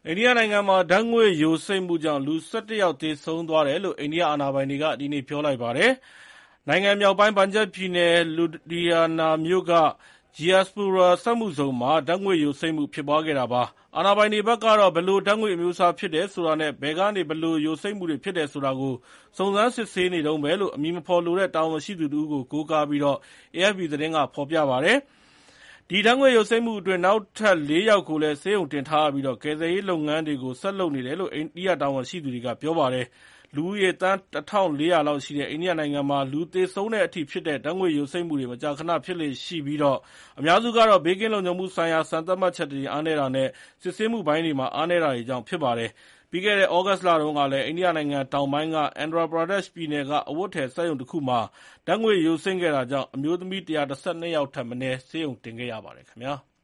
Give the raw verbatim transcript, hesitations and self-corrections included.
အိန္ဒိယနိုင်ငံမှာဓာတ်ငွေ့ယိုစိမ့်မှုကြောင့်လူ၁၁ယောက်သေဆုံးသွားတယ်လို့အိန္ဒိယအာဏာပိုင်တွေကဒီနေ့ပြောလိုက်ပါတယ်။ နိုင်ငံမြောက်ပိုင်း ပန်ဂျပ်ပြည်နယ် လူဒီယာနာမြို့က Jiospura စက်မှုဇုန်မှာ ဓာတ်ငွေ့ယိုစိမ့်မှုဖြစ်ပွားခဲ့တာပါ။ အာဏာပိုင်တွေဘက်ကတော့ ဘယ်လိုဓာတ်ငွေ့အမျိုးအစားဖြစ်တယ်ဆိုတာနဲ့ ဘယ်ကနေ ဘယ်လိုယိုစိမ့်မှုတွေဖြစ်တယ်ဆိုတာကို စုံစမ်းစစ်ဆေးနေတုန်းပဲလို့ အမည်မဖော်လိုတဲ့တာဝန်ရှိသူတဦးကို ကိုးကားပြီး အေအက်ဖ်ပီ သတင်းက ဖော်ပြပါတယ်။ ဒီဓာတ်ငွေ့ယိုစိမ့်မှုအတွင်း နောက်ထပ်လေးယောက်ကိုလည်း ဆေးရုံတင်ထားရပြီး ကယ်ဆယ်ရေးလုပ်ငန်းတွေကို ဆက်လုပ်နေတယ်လို့ အိန္ဒိယတာဝန်ရှိသူတွေက ပြောပါတယ်။ လူဦးရေ သန်း ၁ထောင့်လေးရာလောက်ရှိတဲ့ အိန္ဒိယနိုင်ငံမှာ လူသေဆုံးတဲ့အထိဖြစ်တဲ့ ဓာတ်ငွေ့ယိုစိမ့်မှုတွေ မကြာခဏဖြစ်လေ့ရှိပြီး အများစုကတော့ ဘေးကင်းလုံခြုံမှုဆိုင်ရာ စံသတ်မှတ်ချက်တွေအားနည်းတာနဲ့ စစ်ဆေးမှုပိုင်းတွေမှာ အားနည်းတာတွေကြောင့်ဖြစ်ပါတယ်။ ပြီးခဲ့တဲ့ သြဂုတ်လတုန်းကလည်း အိန္ဒိယနိုင်ငံတောင်ပိုင်းက Andhra Pradesh ပြည်နယ်က အဝတ်အထည်စက်ရုံတခုမှာ ဓာတ်ငွေ့ယိုစိမ့်ခဲ့တာကြောင့် အမျိုးသမီး ၁၁၂ ယောက်ထက်မနည်း ဆေးရုံတင်ခဲ့ရပါတယ်ခင်ဗျာ။